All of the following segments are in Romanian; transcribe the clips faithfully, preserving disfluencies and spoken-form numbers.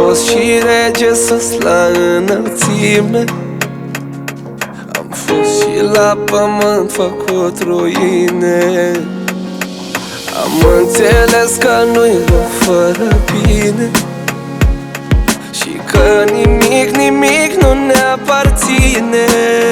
fost și rege sus la înălțime, am fost și la pământ făcut ruine. Am înțeles că nu-i rău fără bine și că nimic, nimic nu ne aparține.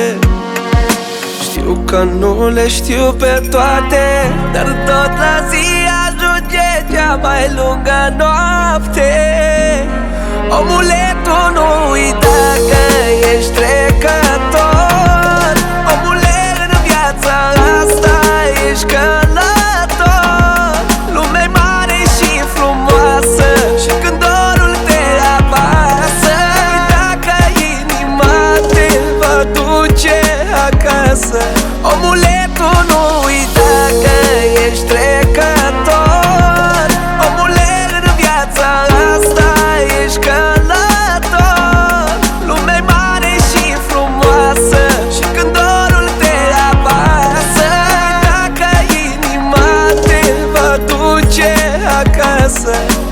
Știu că nu le știu pe toate, dar tot la zi ajunge cea mai lungă noapte. Omule, tu nu uita că ești trecător. Omule, în viața asta ești călător. Lumea-i mare și frumoasă și când dorul te apasă, uita că inima te va duce acasă. Omule, tu nu uita că ești trecător. Omule, în viața asta ești călător. Lumea-i mare și frumoasă și când dorul te apasă, uita că inima te va duce acasă.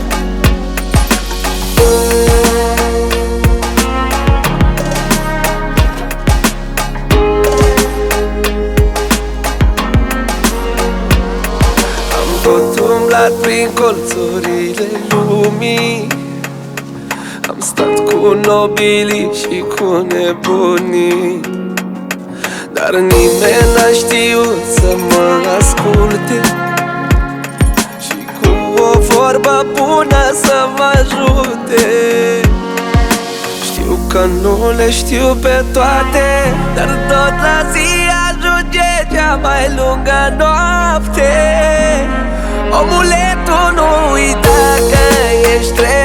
Tot umblat prin colțurile lumii, am stat cu nobilii și cu nebunii, dar nimeni n-a știut să mă asculte și cu o vorbă bună să mă ajute. Știu că nu le știu pe toate, dar tot la zi ajunge cea mai lungă noapte. Omule, tu nu uita că ești